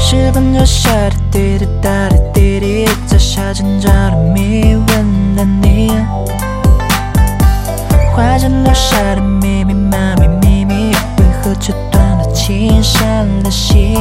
10分就下的滴滴答的滴滴，在夏天找的谜，问了你，花间留下的密密麻密秘密，为何却断了情，散了心？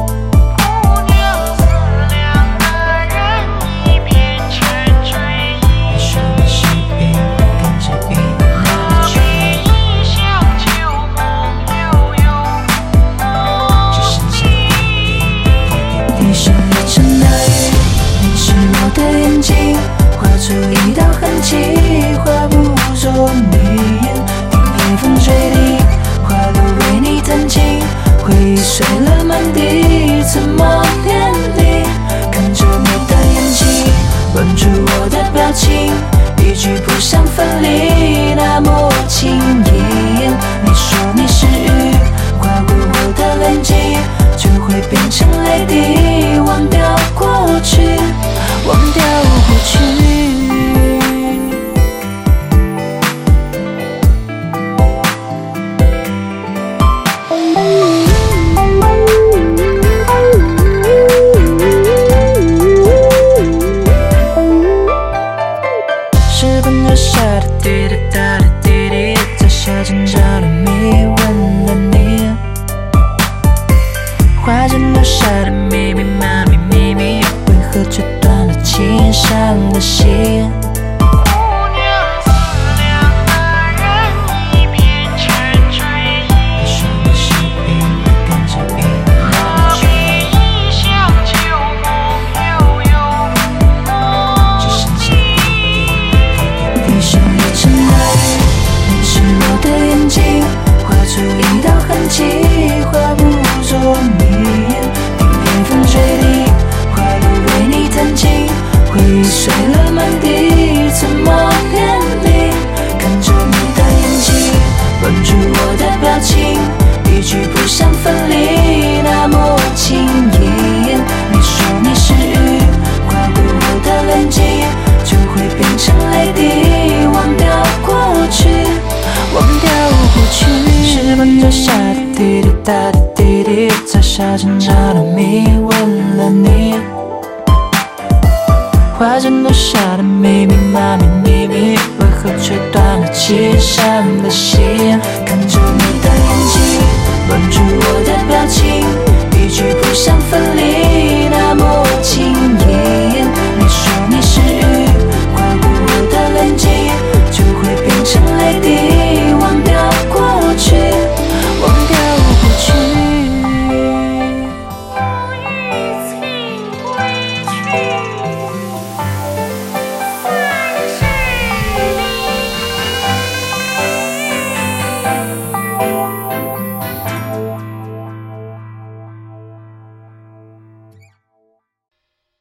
你是一场大雨，你是我的眼睛，画出一道痕迹，画不住你眼。听夜风吹笛，花朵为你弹琴，回忆碎了满地，怎么连理？看着你的眼睛，吻住我的表情，一句不想分离，那么轻易。你说你是雨，划过我的眼睛，就会变成泪滴，忘掉过去，忘掉过去。10分就下的滴滴答的滴滴，在夏天找的谜，问了你，花间留下的密密麻密秘密，为何却断了情，散了心？一道痕迹，画不住你眼。听夜风吹笛，花朵为你弹琴，回忆碎了满地，怎么连理？看着你的眼睛，吻住我的表情，一句不想分离，那么轻易。你说你是雨，划过我的眼睛，就会变成泪滴，忘掉过去，忘掉过去。10分就下的滴滴答的滴滴，在夏天找的谜，问了你，花间留下的密密麻密秘密，为何却断了情，散了心？看着你的眼睛，吻住我的表情，一句不想分离，